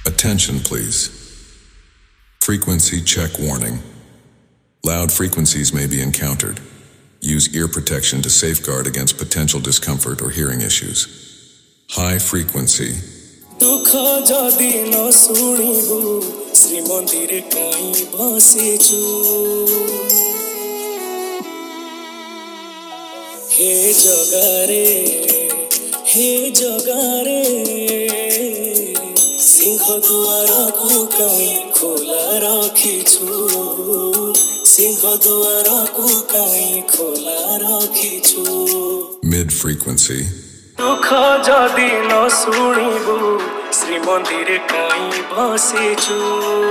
Attention, please. Frequency check warning. Loud frequencies may be encountered. Use ear protection to safeguard against potential discomfort or hearing issues. High frequency. दुख जदि न शुणिबु श्रीमंदिर काई बसिचु हे जगारे सिंह दुआर को काई खोला रखिछु सिंह दुआर को काई खोला रखिछु Mid frequency. दुख जदि न शुणिबु श्रीमंदिर काई बसिचु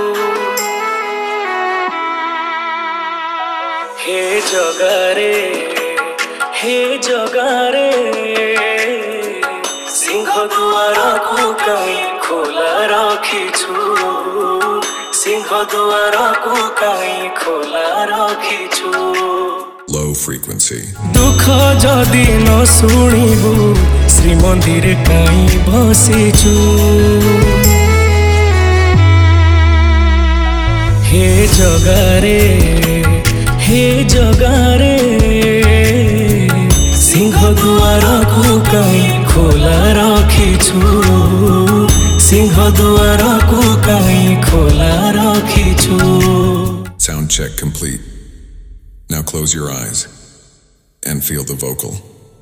हे जगारे सिंह दुआर को काई खोला रखिछु सिंह दुआर को काई खोला रखिछु Low frequency. दुख जदि न शुणिबु श्रीमंदिर काई बसिचु हे जगारे सिंह दुआर को काई खोला रखिछु सिंह दुआर को काई खोला रखिछु Sound check complete. Now close your eyes and feel the vocal.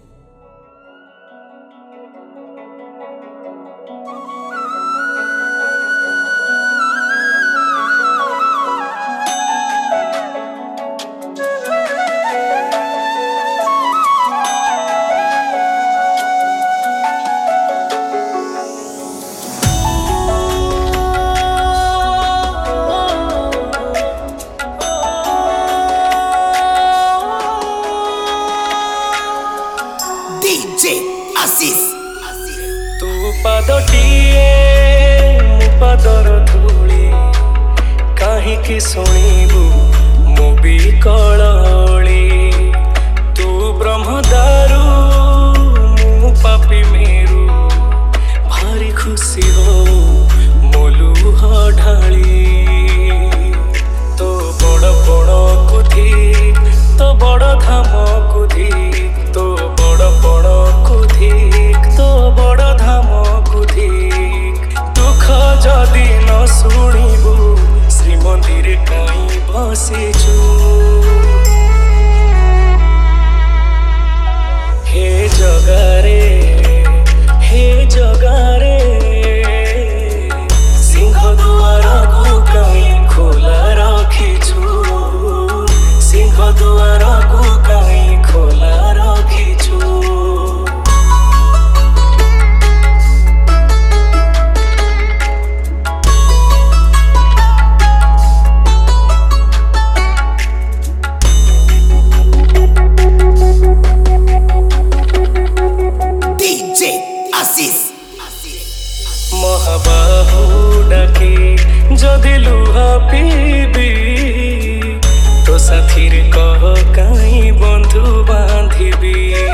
तू पादटिए मु पादर धूली काहींकि शुणिबु मु भी कळली तू ब्रह्मदारू मु पापी मेरू भारी खुशी हो मोलुह ढाली तो बड़ बड़ कुधी तो बड़ धाम कुधी तो बड़ बड़ कुधिक तो बड़ धाम कुधिक दुख जदि न शुणिबु श्रीमंदिर काई बसिचु हे जगारे सिंह दुआर को काई खोला रखिछु सिंह दुआर को काई खोला रखिछु महाबाहु डाके जदि लुहा पीबी तो साथीर कह काई बंधु बांधिबी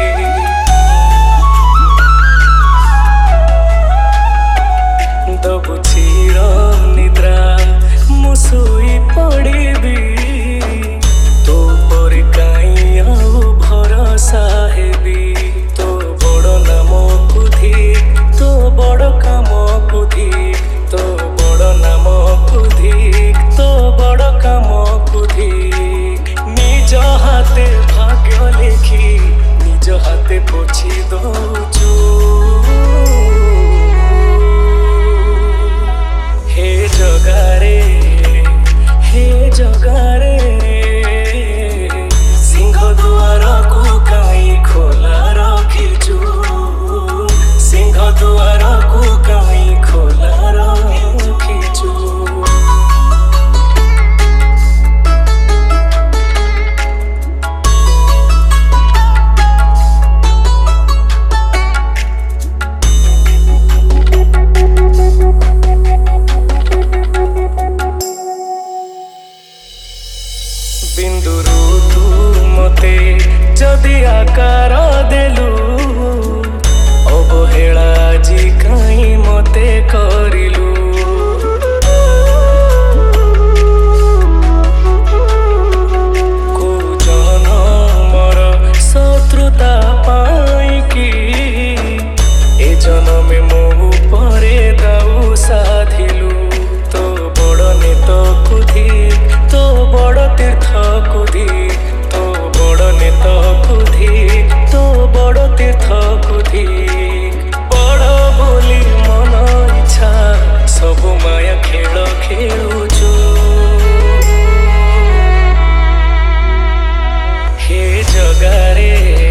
दबु चिर निद्रा मु सोई पड़िबी तो पर काई आउ भरोसा हेबी तो बड़ नाम कुधिक तो बड़ काम कुधिक तो बड़ नाम कुधिक तो बड़ काम कुधिक निज हाथे भाग्य लिखी निज हाथे पोछि दौचु हे जगारे सिंह दुआर को काई खोला रखिछु सिंह दुआर को काई खोला रखिछु बिंदुरु तू मते जदि आकार देलु अवहेला जी काई मते करिलु करे